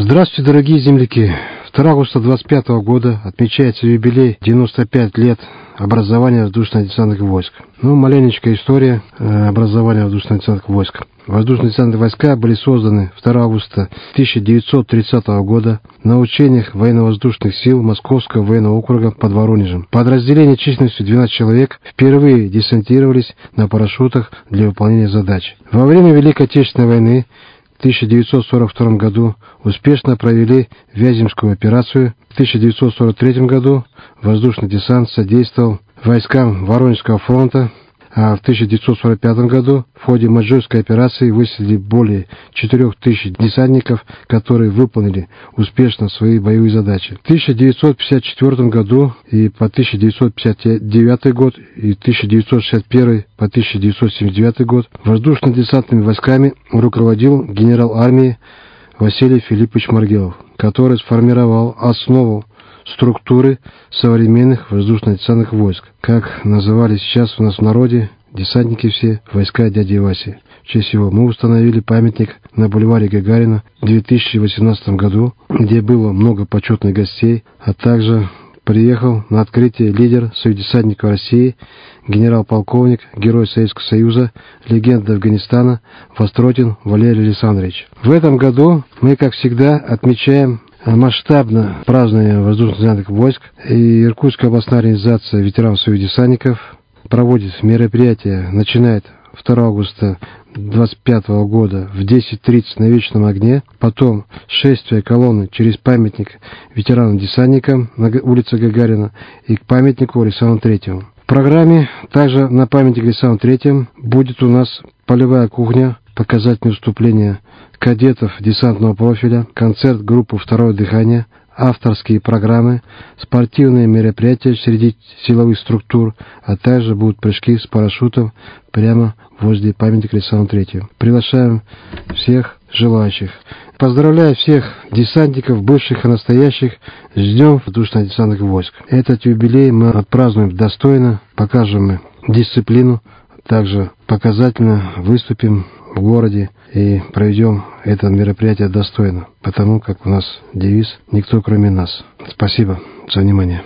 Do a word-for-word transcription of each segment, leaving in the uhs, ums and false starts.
Здравствуйте, дорогие земляки! второго августа двадцать пятого года отмечается юбилей девяносто пять лет образования воздушно-десантных войск. Ну, маленечкая история образования воздушно-десантных войск. Воздушно-десантные войска были созданы второго августа тысяча девятьсот тридцатого года на учениях военно-воздушных сил Московского военного округа под Воронежем. Подразделения численностью двенадцать человек впервые десантировались на парашютах для выполнения задач. Во время Великой Отечественной войны в тысяча девятьсот сорок втором году успешно провели Вяземскую операцию. В тысяча девятьсот сорок третьем году воздушный десант содействовал войскам Воронежского фронта, а в тысяча девятьсот сорок пятом году в ходе Можайской операции высадили более четырёх тысяч десантников, которые выполнили успешно свои боевые задачи. В тысяча девятьсот пятьдесят четвёртом году и по тысяча девятьсот пятьдесят девятый год и тысяча девятьсот шестьдесят первый по тысяча девятьсот семьдесят девятый год воздушно-десантными войсками руководил генерал армии Василий Филиппович Маргелов, который сформировал основу структуры современных воздушно-десантных войск, как называли сейчас у нас в народе десантники все, войска дяди Васи. В честь его мы установили памятник на бульваре Гагарина в две тысячи восемнадцатом году, где было много почетных гостей, а также приехал на открытие лидер Союза десантников России, генерал-полковник, герой Советского Союза, легенда Афганистана Востротин Валерий Александрович. В этом году мы, как всегда, отмечаем масштабно празднование воздушно-десантных войск, и Иркутская областная организация ветеранов Союза десантников проводит мероприятие, начинает второго августа двадцать пятого года в десять тридцать на Вечном огне, потом шествие колонны через памятник ветеранам-десантникам на улице Гагарина и к памятнику Александру Третьему. В программе также на памятнике Александру Третьему будет у нас полевая кухня, показательные выступления кадетов десантного профиля, концерт группы «Второе дыхание», авторские программы, спортивные мероприятия среди силовых структур, а также будут прыжки с парашютом прямо возле памятника Александру Третьему. Приглашаем всех желающих. Поздравляю всех десантников, бывших и настоящих, с Днем воздушно-десантных войск. Этот юбилей мы отпразднуем достойно, покажем мы дисциплину, также показательно выступим в городе и проведем это мероприятие достойно, потому как у нас девиз «Никто кроме нас». Спасибо за внимание.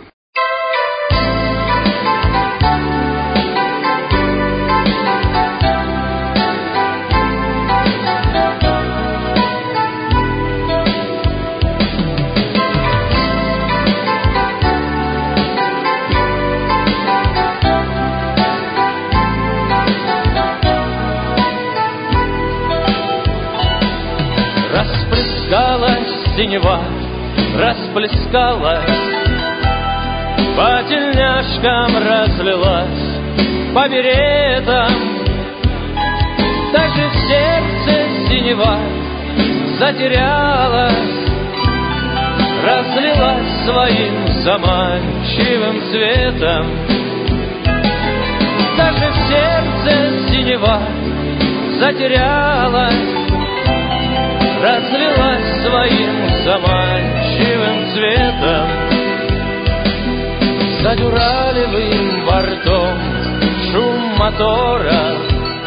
Расплескалась синева, расплескалась, по тельняшкам разлилась, по беретам. Даже в сердце синева затерялась, разлилась своим заманчивым цветом. Даже в сердце синева затерялась, разлилась своим заманчивым цветом. За дюралевым бортом шум мотора,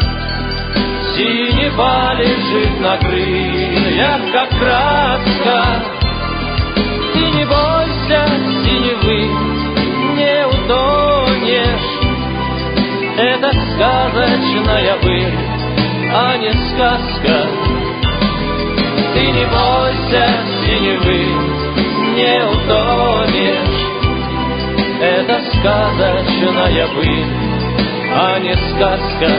синева лежит на крыльях, как краска. И не бойся синевы, не утонешь, это сказочная быль, а не сказка. Ты не бойся синевы, не утонешь, это сказочная быль, а не сказка.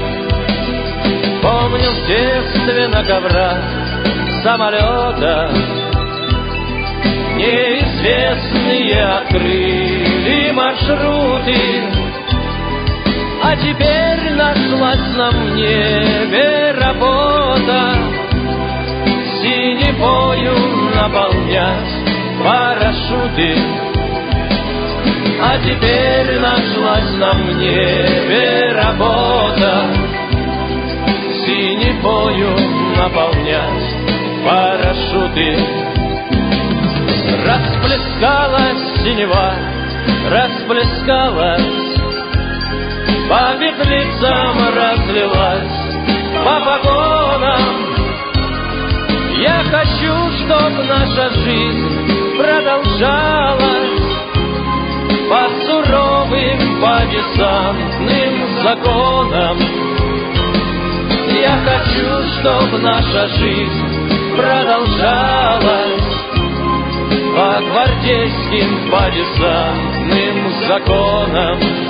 Помню в детстве на коврах самолета неизвестные открыли маршруты, а теперь нашлась на небе работа синевою наполнять парашюты. А теперь нашлась на небе работа синевою наполнять парашюты. Расплескалась синева, расплескалась, по петлицам разлилась, по погонам. Я хочу, чтоб наша жизнь продолжалась по суровым, по десантным законам. Я хочу, чтоб наша жизнь продолжалась по гвардейским, по десантным законам.